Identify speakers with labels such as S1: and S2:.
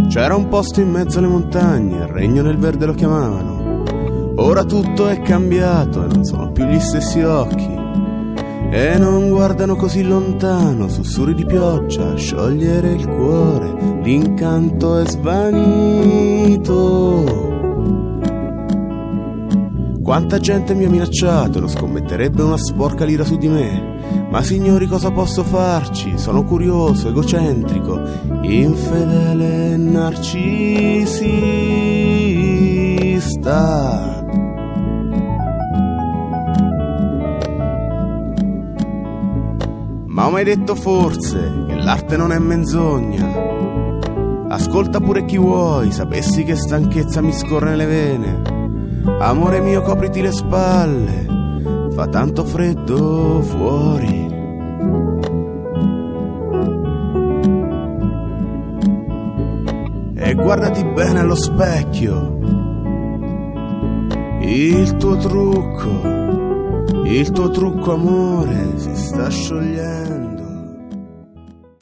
S1: C'era un posto in mezzo alle montagne, il regno nel verde lo chiamavano. Ora tutto è cambiato e non sono più gli stessi occhi, e non guardano così lontano, sussurri di pioggia a sciogliere il cuore, l'incanto è svanito. Quanta gente mi ha minacciato e non scommetterebbe una sporca lira su di me. Ma signori, cosa posso farci? Sono curioso, egocentrico, infedele, narcisista. Ma ho mai detto forse che l'arte non è menzogna? Ascolta pure chi vuoi, sapessi che stanchezza mi scorre nelle vene. Amore mio, copriti le spalle, fa tanto freddo fuori. E guardati bene allo specchio. Il tuo trucco amore si sta sciogliendo.